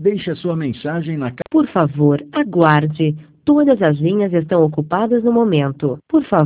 Deixe a sua mensagem na Por favor, aguarde. Todas as linhas estão ocupadas no momento. Por favor.